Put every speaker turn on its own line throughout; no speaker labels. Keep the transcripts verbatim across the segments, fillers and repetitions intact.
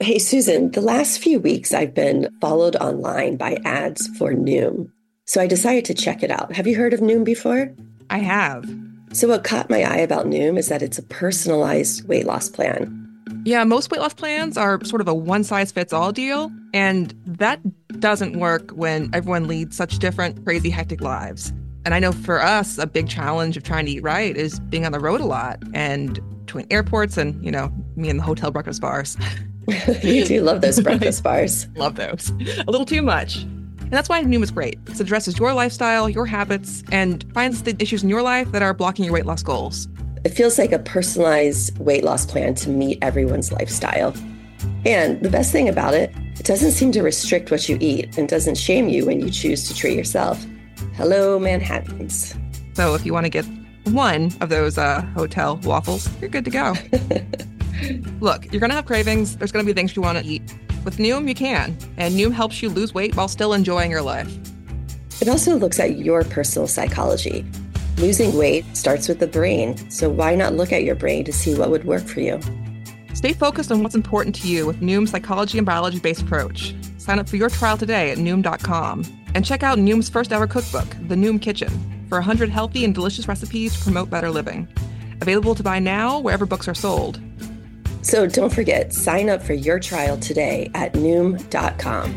Hey, Susan, the last few weeks I've been followed online by ads for Noom. So I decided to check it out. Have you heard of Noom before?
I have.
So what caught my eye about Noom is that it's a personalized weight loss plan.
Yeah, most weight loss plans are sort of a one-size-fits-all deal, and that doesn't work when everyone leads such different, crazy, hectic lives. And I know for us, a big challenge of trying to eat right is being on the road a lot and between airports and, you know, me and the hotel breakfast bars.
You do love those breakfast bars.
Love those. A little too much. And that's why Noom is great. It addresses your lifestyle, your habits, and finds the issues in your life that are blocking your weight loss goals.
It feels like a personalized weight loss plan to meet everyone's lifestyle. And the best thing about it, it doesn't seem to restrict what you eat and doesn't shame you when you choose to treat yourself. Hello, Manhattans.
So if you want to get one of those uh, hotel waffles, you're good to go. Look, you're going to have cravings. There's going to be things you want to eat. With Noom, you can. And Noom helps you lose weight while still enjoying your life.
It also looks at your personal psychology. Losing weight starts with the brain, so why not look at your brain to see what would work for you?
Stay focused on what's important to you with Noom's psychology and biology-based approach. Sign up for your trial today at Noom dot com. And check out Noom's first ever cookbook, The Noom Kitchen, for one hundred healthy and delicious recipes to promote better living. Available to buy now wherever books are sold.
So don't forget, sign up for your trial today at Noom dot com.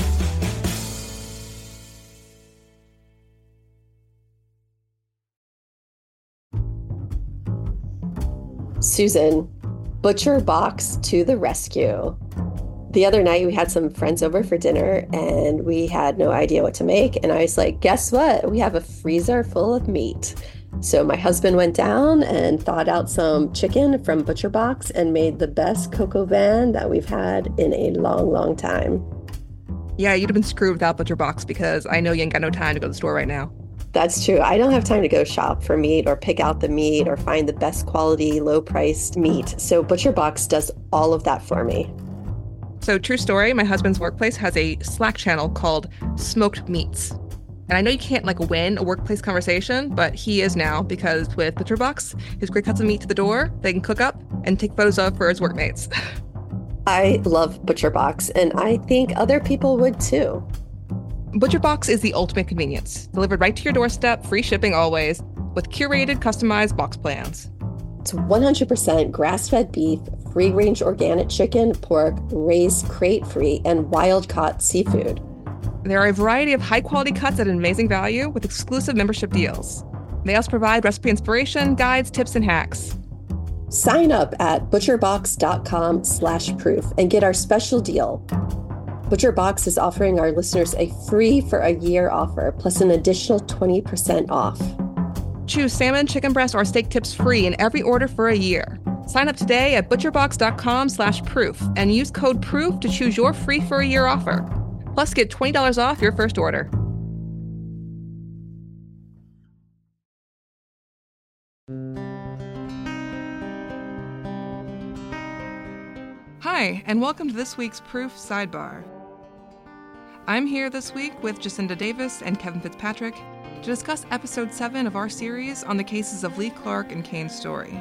Susan, Butcher Box to the rescue. The other night we had some friends over for dinner and we had no idea what to make. And I was like, guess what? We have a freezer full of meat. So my husband went down and thawed out some chicken from Butcher Box and made the best coq au vin that we've had in a long, long time.
Yeah, you'd have been screwed without Butcher Box because I know you ain't got no time to go to the store right now.
That's true. I don't have time to go shop for meat or pick out the meat or find the best quality, low-priced meat. So Butcher Box does all of that for me.
So true story, my husband's workplace has a Slack channel called Smoked Meats. And I know you can't like win a workplace conversation, but he is now because with Butcher Box, his great cuts of meat to the door, they can cook up and take photos of for his workmates.
I love Butcher Box, and I think other people would too.
Butcher Box is the ultimate convenience. Delivered right to your doorstep, free shipping always, with curated, customized box plans.
It's one hundred percent grass-fed beef, free-range organic chicken, pork, raised crate-free, and wild-caught seafood.
There are a variety of high-quality cuts at an amazing value with exclusive membership deals. They also provide recipe inspiration, guides, tips, and hacks.
Sign up at butcherbox.com slash proof and get our special deal. ButcherBox is offering our listeners a free for a year offer, plus an additional twenty percent off.
Choose salmon, chicken breast, or steak tips free in every order for a year. Sign up today at butcherbox.com slash proof and use code PROOF to choose your free for a year offer. Plus, get twenty dollars off your first order. Hi, and welcome to this week's Proof Sidebar. I'm here this week with Jacinda Davis and Kevin Fitzpatrick to discuss episode seven of our series on the cases of Lee Clark and Cain Story.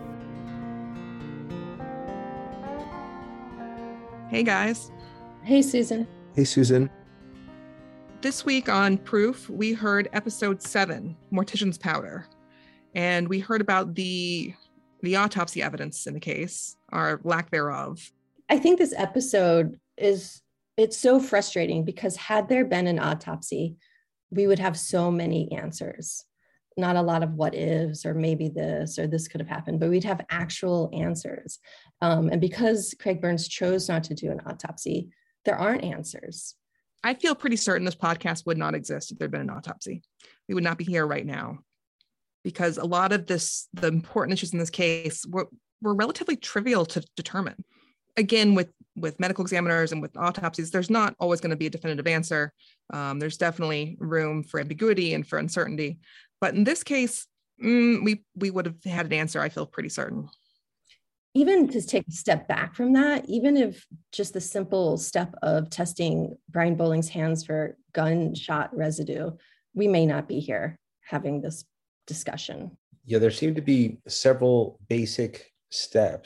Hey guys.
Hey Susan.
Hey Susan.
This week on Proof, we heard episode seven, Mortician's Powder. And we heard about the the autopsy evidence in the case, or lack thereof.
I think this episode is, it's so frustrating because had there been an autopsy, we would have so many answers. Not a lot of what ifs or maybe this or this could have happened, but we'd have actual answers. Um, and because Craig Burns chose not to do an autopsy, there aren't answers.
I feel pretty certain this podcast would not exist if there'd been an autopsy. We would not be here right now because a lot of this, the important issues in this case were, were relatively trivial to determine. Again, with, with medical examiners and with autopsies, there's not always going to be a definitive answer. Um, there's definitely room for ambiguity and for uncertainty. But in this case, mm, we we would have had an answer, I feel pretty certain.
Even to take a step back from that, even if just the simple step of testing Brian Bowling's hands for gunshot residue, we may not be here having this discussion.
Yeah, there seem to be several basic steps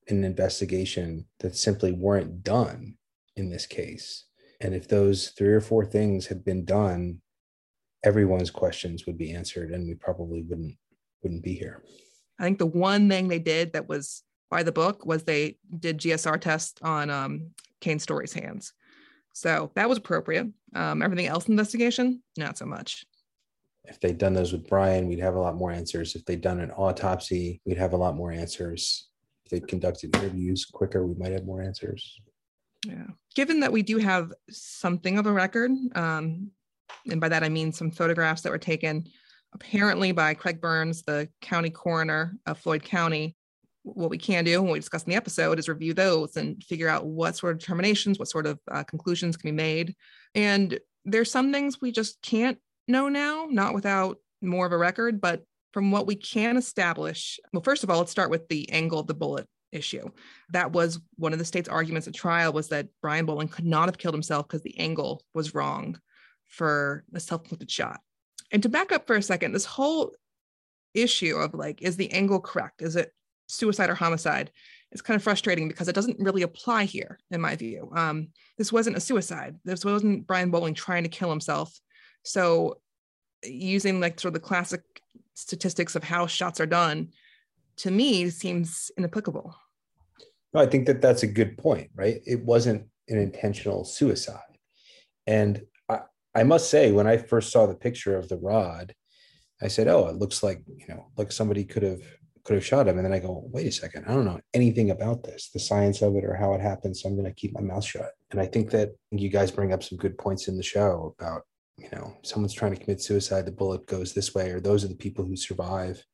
an investigation that simply weren't done in this case. And if those three or four things had been done, everyone's questions would be answered and we probably wouldn't wouldn't be here.
I think the one thing they did that was by the book was they did G S R tests on um, Kane Story's hands. So that was appropriate. Um, everything else in the investigation, not so much.
If they'd done those with Brian, we'd have a lot more answers. If they'd done an autopsy, we'd have a lot more answers. If they'd conducted interviews quicker, we might have more answers.
Yeah. Given that we do have something of a record, um, and by that I mean some photographs that were taken apparently by Craig Burns, the county coroner of Floyd County, what we can do, and what we discussed in the episode, is review those and figure out what sort of determinations, what sort of uh, conclusions can be made. And there's some things we just can't know now, not without more of a record, but from what we can establish, well, first of all, let's start with the angle of the bullet issue. That was one of the state's arguments at trial, was that Brian Bowling could not have killed himself because the angle was wrong for a self-inflicted shot. And to back up for a second, this whole issue of like, is the angle correct? Is it suicide or homicide? It's kind of frustrating because it doesn't really apply here, in my view. Um, this wasn't a suicide. This wasn't Brian Bowling trying to kill himself. So using like sort of the classic statistics of how shots are done, to me, seems inapplicable.
No, I think that that's a good point, right? It wasn't an intentional suicide. And I, I must say, when I first saw the picture of the rod, I said, oh, it looks like, you know, like somebody could have could have shot him. And then I go, wait a second, I don't know anything about this, the science of it or how it happened. So I'm going to keep my mouth shut. And I think that you guys bring up some good points in the show about, you know, someone's trying to commit suicide, the bullet goes this way, or those are the people who survive.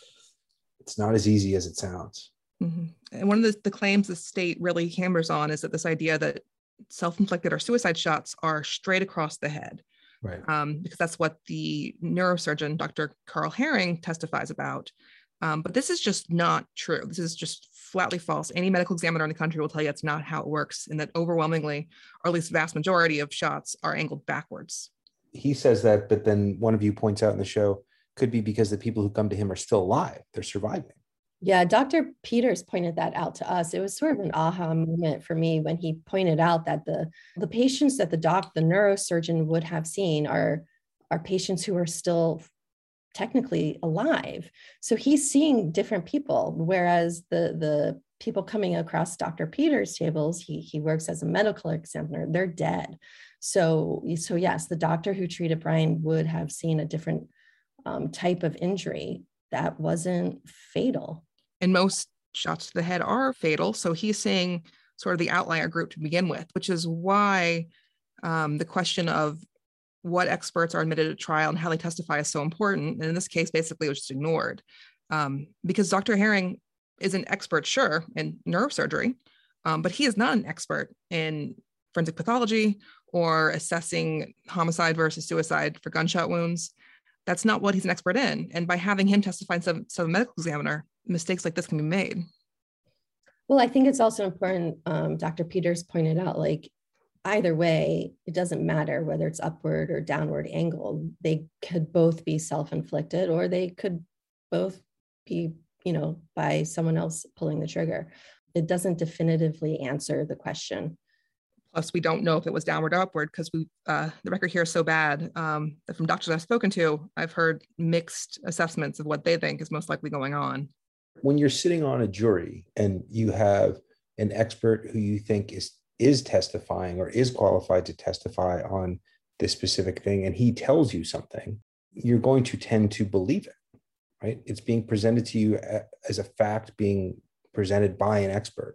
It's not as easy as it sounds.
Mm-hmm. And one of the, the claims the state really hammers on is that this idea that self-inflicted or suicide shots are straight across the head.
Right.
Um, because that's what the neurosurgeon, Doctor Carl Herring, testifies about. Um, but this is just not true. This is just flatly false. Any medical examiner in the country will tell you it's not how it works, and that overwhelmingly, or at least vast majority of shots are angled backwards.
He says that, but then one of you points out in the show, could be because the people who come to him are still alive. They're surviving.
Yeah, Doctor Peters pointed that out to us. It was sort of an aha moment for me when he pointed out that the, the patients that the doc, the neurosurgeon would have seen are, are patients who are still technically alive. So he's seeing different people, whereas the, the people coming across Doctor Peters' tables, he, he works as a medical examiner, they're dead. So, so yes, the doctor who treated Brian would have seen a different um, type of injury that wasn't fatal.
And most shots to the head are fatal. So he's saying sort of the outlier group to begin with, which is why um, the question of what experts are admitted at trial and how they testify is so important. And in this case, basically, it was just ignored um, because Doctor Herring is an expert, sure, in neurosurgery, um, but he is not an expert in forensic pathology or assessing homicide versus suicide for gunshot wounds. That's not what he's an expert in. And by having him testify in some medical examiner, mistakes like this can be made.
Well, I think it's also important, um, Doctor Peters pointed out, like, either way, it doesn't matter whether it's upward or downward angle. They could both be self-inflicted, or they could both be, you know, by someone else pulling the trigger. It doesn't definitively answer the question.
Plus, we don't know if it was downward or upward because we uh, the record here is so bad um, that from doctors I've spoken to, I've heard mixed assessments of what they think is most likely going on.
When you're sitting on a jury and you have an expert who you think is is testifying or is qualified to testify on this specific thing, and he tells you something, you're going to tend to believe it, right? It's being presented to you as a fact being presented by an expert.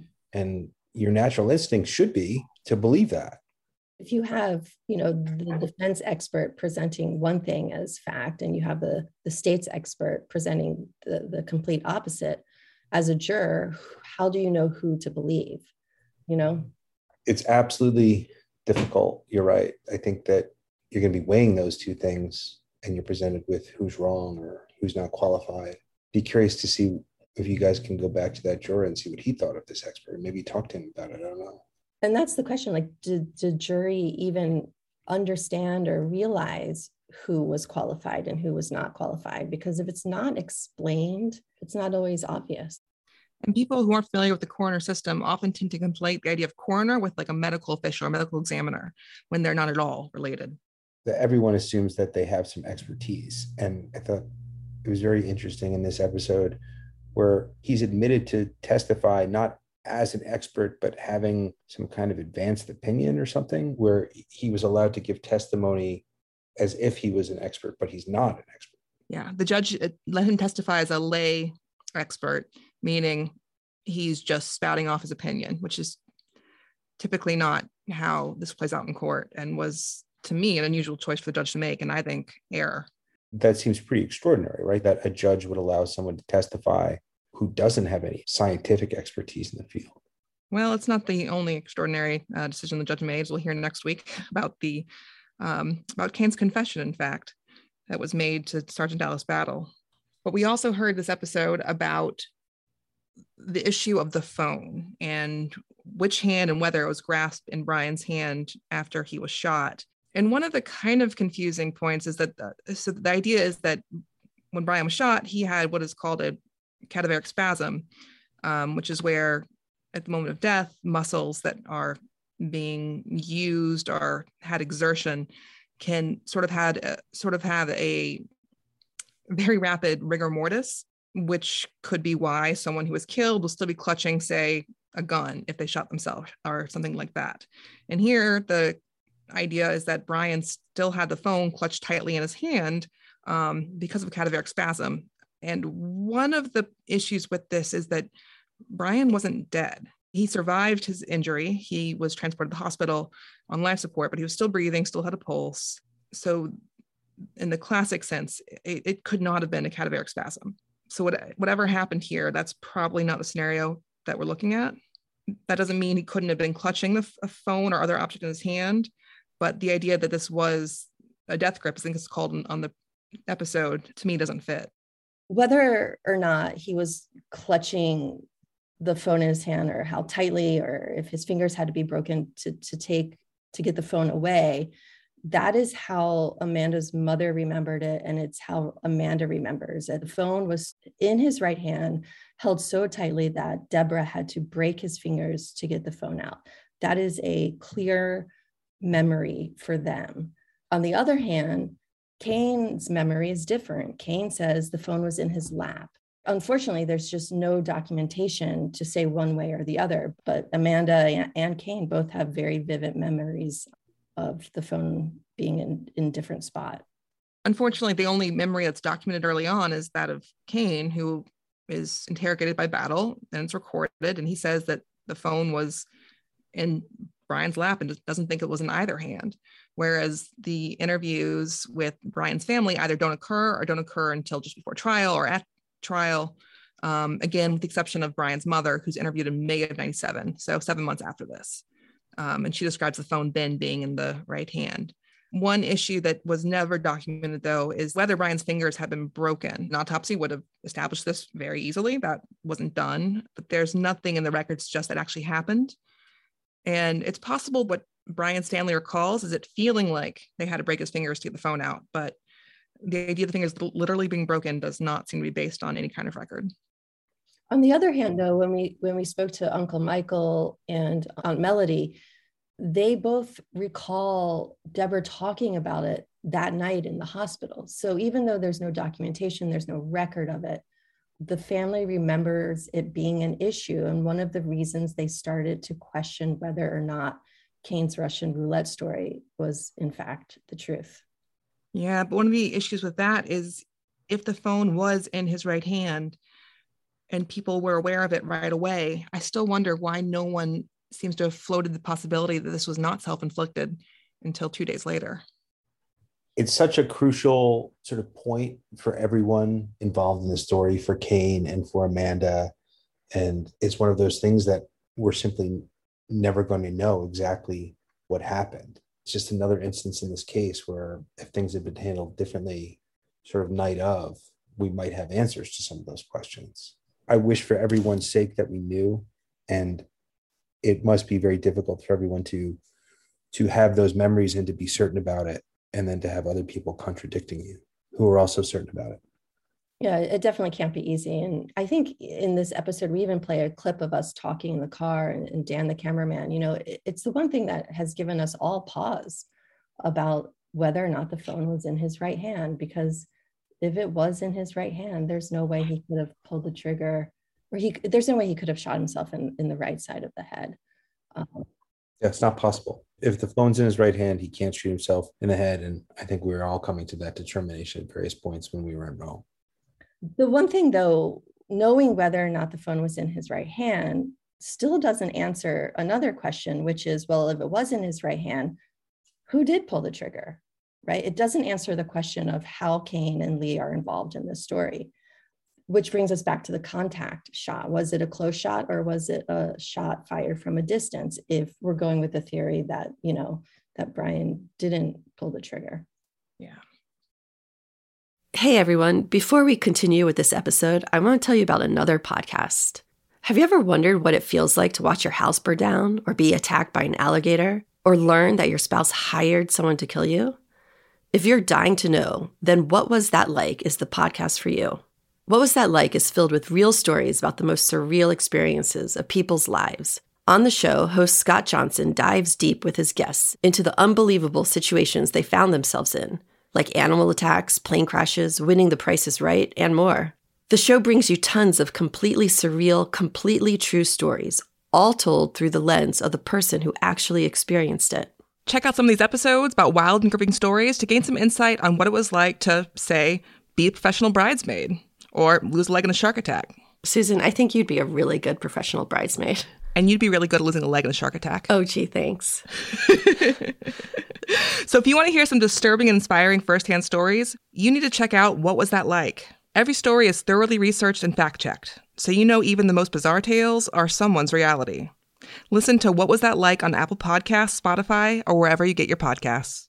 And your natural instinct should be to believe that.
If you have, you know, the defense expert presenting one thing as fact, and you have the, the state's expert presenting the, the complete opposite, as a juror, how do you know who to believe? You know?
It's absolutely difficult. You're right. I think that you're going to be weighing those two things, and you're presented with who's wrong or who's not qualified. Be curious to see if you guys can go back to that juror and see what he thought of this expert. Maybe talk to him about it. I don't know.
And that's the question. Like, did the jury even understand or realize who was qualified and who was not qualified? Because if it's not explained, it's not always obvious.
And people who aren't familiar with the coroner system often tend to conflate the idea of coroner with like a medical official or medical examiner when they're not at all related.
That everyone assumes that they have some expertise. And I thought it was very interesting in this episode where he's admitted to testify not as an expert, but having some kind of advanced opinion or something, where he was allowed to give testimony as if he was an expert, but he's not an expert.
Yeah, the judge let him testify as a lay expert, meaning he's just spouting off his opinion, which is typically not how this plays out in court, and was, to me, an unusual choice for the judge to make, and I think error.
That seems pretty extraordinary, right? That a judge would allow someone to testify who doesn't have any scientific expertise in the field.
Well, it's not the only extraordinary uh, decision the judge made. As we'll hear next week about the um, about Cain's confession, in fact, that was made to Sergeant Dallas Battle. But we also heard this episode about the issue of the phone and which hand and whether it was grasped in Brian's hand after he was shot. And one of the kind of confusing points is that the, so the idea is that when Brian was shot, he had what is called a cadaveric spasm, um, which is where at the moment of death, muscles that are being used or had exertion can sort of had a, sort of have a very rapid rigor mortis, which could be why someone who was killed will still be clutching, say, a gun if they shot themselves or something like that. And here, the idea is that Brian still had the phone clutched tightly in his hand um, because of cadaveric spasm. And one of the issues with this is that Brian wasn't dead. He survived his injury. He was transported to the hospital on life support, but he was still breathing, still had a pulse. So in the classic sense, it, it could not have been a cadaveric spasm. So what, whatever happened here, that's probably not the scenario that we're looking at. That doesn't mean he couldn't have been clutching the, a phone or other object in his hand, but the idea that this was a death grip, I think it's called on, on the episode, to me doesn't fit.
Whether or not he was clutching the phone in his hand, or how tightly, or if his fingers had to be broken to, to take, to get the phone away, that is how Amanda's mother remembered it. And it's how Amanda remembers it. The phone was in his right hand, held so tightly that Deborah had to break his fingers to get the phone out. That is a clear memory for them. On the other hand, Cain's memory is different. Cain says the phone was in his lap. Unfortunately, there's just no documentation to say one way or the other, but Amanda and Cain both have very vivid memories of the phone being in, in different spot.
Unfortunately, the only memory that's documented early on is that of Cain, who is interrogated by Battle, and it's recorded, and he says that the phone was in Brian's lap and doesn't think it was in either hand. Whereas the interviews with Brian's family either don't occur or don't occur until just before trial or at trial. Um, again, with the exception of Brian's mother, who's interviewed in May of ninety-seven, so seven months after this. Um, and she describes the phone bin being in the right hand. One issue that was never documented, though, is whether Brian's fingers had been broken. An autopsy would have established this very easily. That wasn't done, but there's nothing in the records just that actually happened. And it's possible what Brian Stanley recalls is it feeling like they had to break his fingers to get the phone out, but the idea of the fingers literally being broken does not seem to be based on any kind of record.
On the other hand, though, when we when we spoke to Uncle Michael and Aunt Melody, they both recall Deborah talking about it that night in the hospital. So even though there's no documentation, there's no record of it, the family remembers it being an issue. And one of the reasons they started to question whether or not Cain's Russian roulette story was, in fact, the truth.
Yeah, but one of the issues with that is if the phone was in his right hand and people were aware of it right away, I still wonder why no one seems to have floated the possibility that this was not self-inflicted until two days later.
It's such a crucial sort of point for everyone involved in the story, for Cain and for Amanda. And it's one of those things that we're simply never going to know exactly what happened. It's just another instance in this case where if things had been handled differently, sort of night of, we might have answers to some of those questions. I wish for everyone's sake that we knew, and it must be very difficult for everyone to, to have those memories and to be certain about it, and then to have other people contradicting you who are also certain about it.
Yeah, it definitely can't be easy. And I think in this episode, we even play a clip of us talking in the car, and, and Dan, the cameraman, you know, it, it's the one thing that has given us all pause about whether or not the phone was in his right hand, because if it was in his right hand, there's no way he could have pulled the trigger, or he, there's no way he could have shot himself in, in the right side of the head. Um,
Yeah, it's not possible. If the phone's in his right hand, he can't shoot himself in the head. And I think we were all coming to that determination at various points when we were in Rome.
The one thing, though, knowing whether or not the phone was in his right hand still doesn't answer another question, which is, well, if it was in his right hand, who did pull the trigger, right? It doesn't answer the question of how Kane and Lee are involved in this story, which brings us back to the contact shot. Was it a close shot, or was it a shot fired from a distance? If we're going with the theory that, you know, that Brian didn't pull the trigger.
Yeah.
Hey everyone, before we continue with this episode, I want to tell you about another podcast. Have you ever wondered what it feels like to watch your house burn down, or be attacked by an alligator, or learn that your spouse hired someone to kill you? If you're dying to know, then What Was That Like is the podcast for you. What Was That Like is filled with real stories about the most surreal experiences of people's lives. On the show, host Scott Johnson dives deep with his guests into the unbelievable situations they found themselves in, like animal attacks, plane crashes, winning the Price is Right, and more. The show brings you tons of completely surreal, completely true stories, all told through the lens of the person who actually experienced it.
Check out some of these episodes about wild and gripping stories to gain some insight on what it was like to, say, be a professional bridesmaid or lose a leg in a shark attack.
Susan, I think you'd be a really good professional bridesmaid.
And you'd be really good at losing a leg in a shark attack.
Oh, gee, thanks.
So if you want to hear some disturbing and inspiring firsthand stories, you need to check out What Was That Like? Every story is thoroughly researched and fact-checked, so you know even the most bizarre tales are someone's reality. Listen to What Was That Like on Apple Podcasts, Spotify, or wherever you get your podcasts.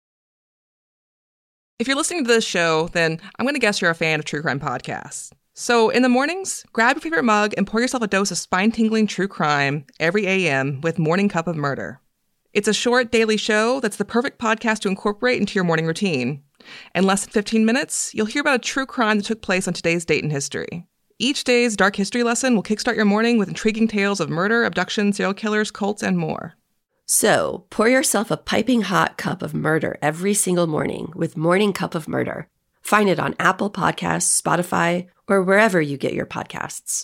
If you're listening to this show, then I'm going to guess you're a fan of true crime podcasts. So in the mornings, grab your favorite mug and pour yourself a dose of spine-tingling true crime every A M with Morning Cup of Murder. It's a short daily show that's the perfect podcast to incorporate into your morning routine. In less than fifteen minutes, you'll hear about a true crime that took place on today's date in history. Each day's dark history lesson will kickstart your morning with intriguing tales of murder, abduction, serial killers, cults, and more.
So, pour yourself a piping hot cup of murder every single morning with Morning Cup of Murder. Find it on Apple Podcasts, Spotify, or wherever you get your podcasts.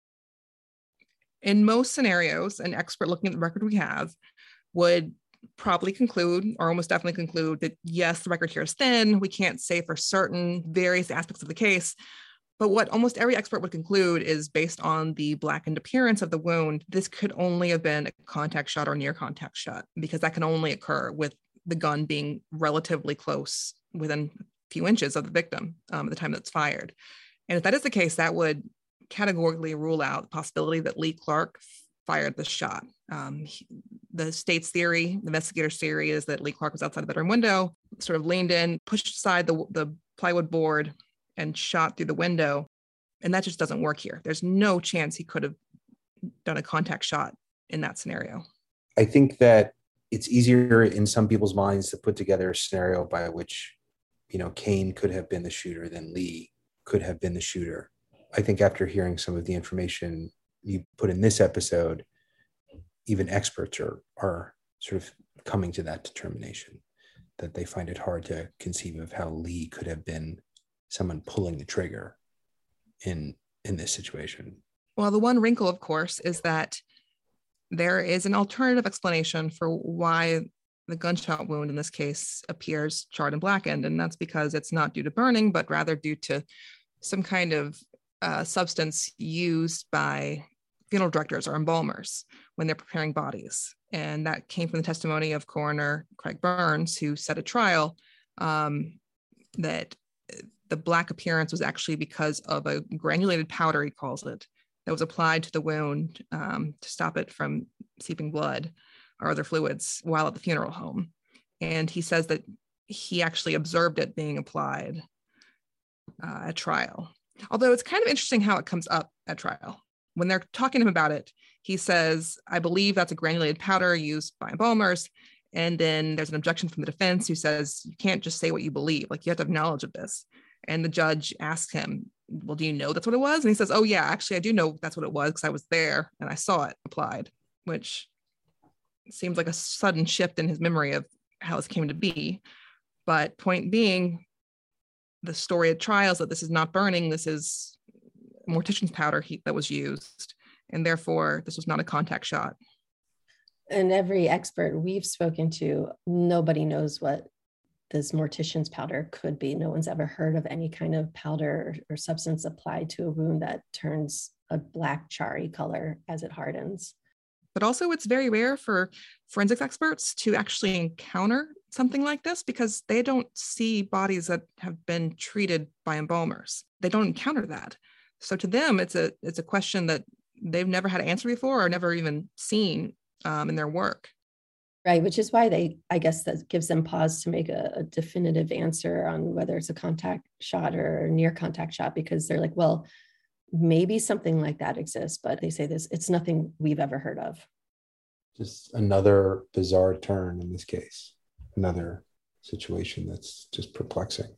In most scenarios, an expert looking at the record we have would probably conclude, or almost definitely conclude, that yes, the record here is thin. We can't say for certain various aspects of the case. But what almost every expert would conclude is, based on the blackened appearance of the wound, this could only have been a contact shot or near contact shot, because that can only occur with the gun being relatively close, within a few inches of the victim um, at the time that's fired. And if that is the case, that would categorically rule out the possibility that Lee Clark fired the shot. Um, he, the state's theory, the investigator's theory, is that Lee Clark was outside the bedroom window, sort of leaned in, pushed aside the, the plywood board, and shot through the window. And that just doesn't work here. There's no chance he could have done a contact shot in that scenario.
I think that it's easier in some people's minds to put together a scenario by which, you know, Kane could have been the shooter than Lee could have been the shooter. I think after hearing some of the information you put in this episode, even experts are, are sort of coming to that determination, that they find it hard to conceive of how Lee could have been someone pulling the trigger in in this situation.
Well, the one wrinkle, of course, is that there is an alternative explanation for why the gunshot wound in this case appears charred and blackened, and that's because it's not due to burning, but rather due to some kind of uh, substance used by funeral directors or embalmers when they're preparing bodies. And that came from the testimony of coroner Craig Burns, who said at trial um, that the black appearance was actually because of a granulated powder, he calls it, that was applied to the wound um, to stop it from seeping blood or other fluids while at the funeral home. And he says that he actually observed it being applied uh, at trial. Although it's kind of interesting how it comes up at trial. When they're talking to him about it, he says, I believe that's a granulated powder used by embalmers. And then there's an objection from the defense who says, you can't just say what you believe. Like, you have to have knowledge of this. And the judge asked him, well, do you know that's what it was? And he says, oh yeah, actually I do know that's what it was because I was there and I saw it applied, which seems like a sudden shift in his memory of how this came to be. But point being, the story of trials that this is not burning, this is mortician's powder heat that was used, and therefore this was not a contact shot.
And every expert we've spoken to, nobody knows what this mortician's powder could be. No one's ever heard of any kind of powder or, or substance applied to a wound that turns a black charry color as it hardens.
But also it's very rare for forensics experts to actually encounter something like this because they don't see bodies that have been treated by embalmers. They don't encounter that. So to them, it's a it's a question that they've never had to answer before or never even seen um, in their work.
Right, which is why they, I guess that gives them pause to make a, a definitive answer on whether it's a contact shot or near contact shot, because they're like, well, maybe something like that exists, but they say this, it's nothing we've ever heard of.
Just another bizarre turn in this case, another situation that's just perplexing.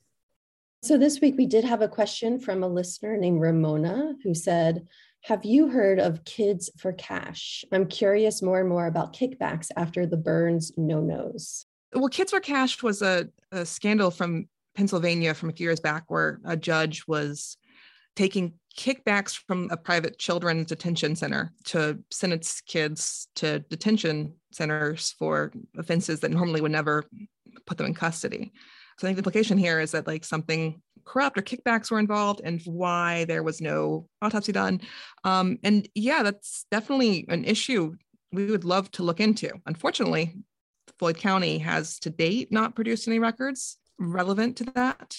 So this week we did have a question from a listener named Ramona who said, have you heard of Kids for Cash? I'm curious more and more about kickbacks after the Burns no-nos.
Well, Kids for Cash was a, a scandal from Pennsylvania from a few years back where a judge was taking kickbacks from a private children's detention center to send its kids to detention centers for offenses that normally would never put them in custody. So I think the implication here is that like something corrupt or kickbacks were involved and why there was no autopsy done. Um, and yeah, that's definitely an issue we would love to look into. Unfortunately, Floyd County has to date not produced any records relevant to that.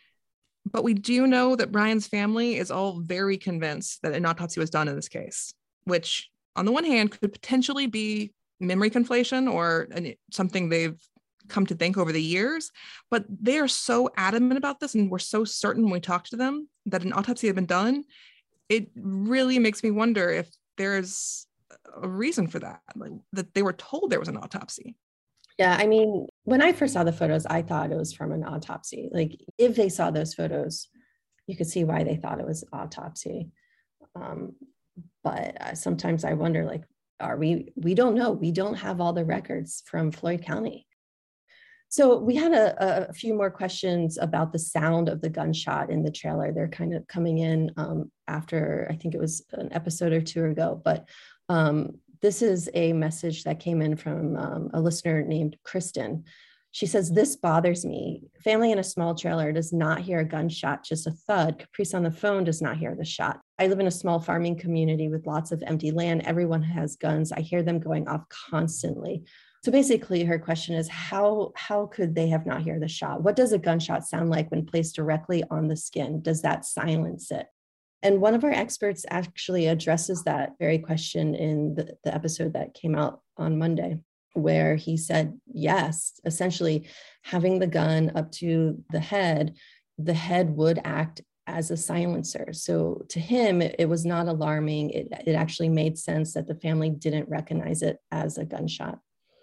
But we do know that Brian's family is all very convinced that an autopsy was done in this case, which on the one hand could potentially be memory conflation or an, something they've come to think over the years, but they are so adamant about this and we're so certain when we talk to them that an autopsy had been done. It really makes me wonder if there's a reason for that, like that they were told there was an autopsy.
Yeah, I mean, when I first saw the photos, I thought it was from an autopsy. Like if they saw those photos, you could see why they thought it was autopsy. Um, but uh, sometimes I wonder, like, are we, we don't know. We don't have all the records from Floyd County. So we had a, a few more questions about the sound of the gunshot in the trailer. They're kind of coming in um, after, I think it was an episode or two ago, but um, this is a message that came in from um, a listener named Kristen. She says, this bothers me. Family in a small trailer does not hear a gunshot, just a thud. Caprice on the phone does not hear the shot. I live in a small farming community with lots of empty land. Everyone has guns. I hear them going off constantly. So basically her question is, how, how could they have not heard the shot? What does a gunshot sound like when placed directly on the skin? Does that silence it? And one of our experts actually addresses that very question in the, the episode that came out on Monday, where he said, yes, essentially having the gun up to the head, the head would act as a silencer. So to him, it, it was not alarming. It, it actually made sense that the family didn't recognize it as a gunshot.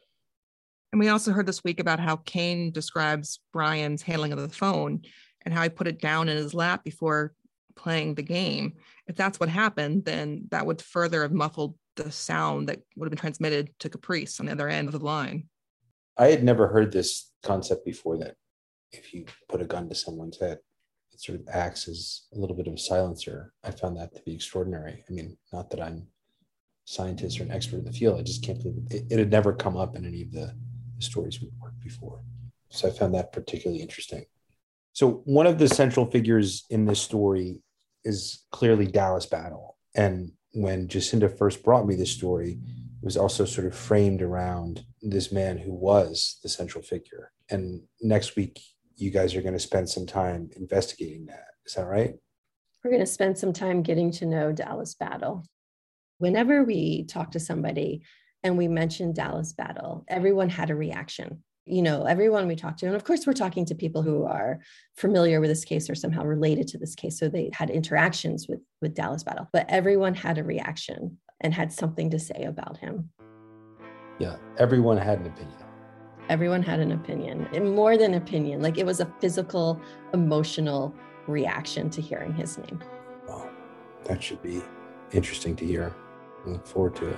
And we also heard this week about how Kane describes Brian's handling of the phone and how he put it down in his lap before playing the game. If that's what happened, then that would further have muffled the sound that would have been transmitted to Caprice on the other end of the line.
I had never heard this concept before, that if you put a gun to someone's head, it sort of acts as a little bit of a silencer. I found that to be extraordinary. I mean, not that I'm a scientist or an expert in the field. I just can't believe it, it had never come up in any of the stories we've worked before. So I found that particularly interesting. So one of the central figures in this story is clearly Dallas Battle. And when Jacinda first brought me this story, it was also sort of framed around this man who was the central figure. And next week, you guys are going to spend some time investigating that. Is that right?
We're going to spend some time getting to know Dallas Battle. Whenever we talk to somebody and we mentioned Dallas Battle, everyone had a reaction. You know, everyone we talked to, and of course, we're talking to people who are familiar with this case or somehow related to this case. So they had interactions with, with Dallas Battle, but everyone had a reaction and had something to say about him.
Yeah, everyone had an opinion.
Everyone had an opinion, and more than opinion. Like it was a physical, emotional reaction to hearing his name.
Wow, that should be interesting to hear. I look forward to it.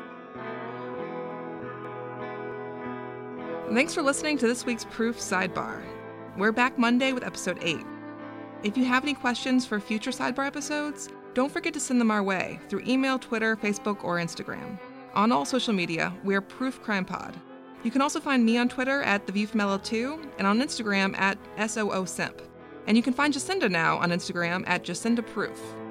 Thanks for listening to this week's Proof Sidebar. We're back Monday with episode eight. If you have any questions for future Sidebar episodes, don't forget to send them our way through email, Twitter, Facebook, or Instagram. On all social media, we're Proof Crime Pod. You can also find me on Twitter at The View from L L two and on Instagram at S O O Simp. And you can find Jacinda now on Instagram at Jacinda Proof.